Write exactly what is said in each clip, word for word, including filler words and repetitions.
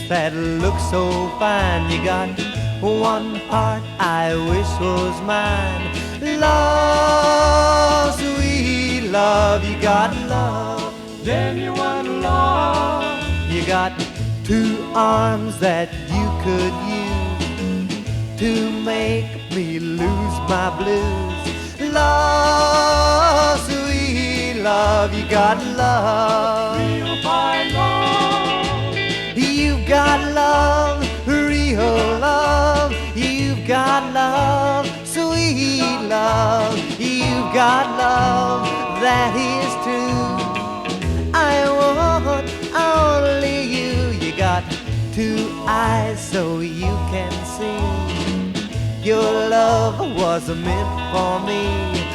that look so fine. You got one heart I wish was mine. Love, sweet love, you got love, genuine love. You got two arms that you could use to make me lose my blues. Love, sweet love, you got love, real fine love. You've got love, real love. You've got love, sweet love. You've got love that is true. I want only you. You got two eyes so you can see. Your love was meant for me.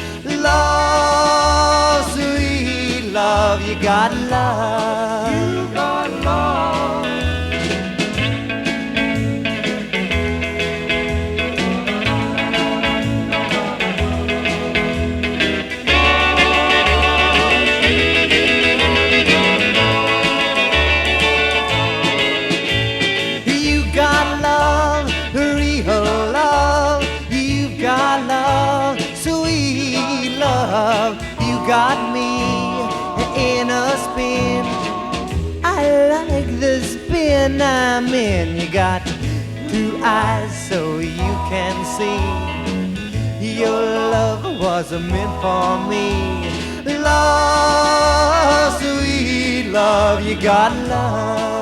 Love, sweet love, you got love. You got love. You got love, real love. You got love, sweet love. You got me in a spin. I like the spin I'm in. You got two eyes so you can see. Your love was meant for me. Love, sweet love, you got love.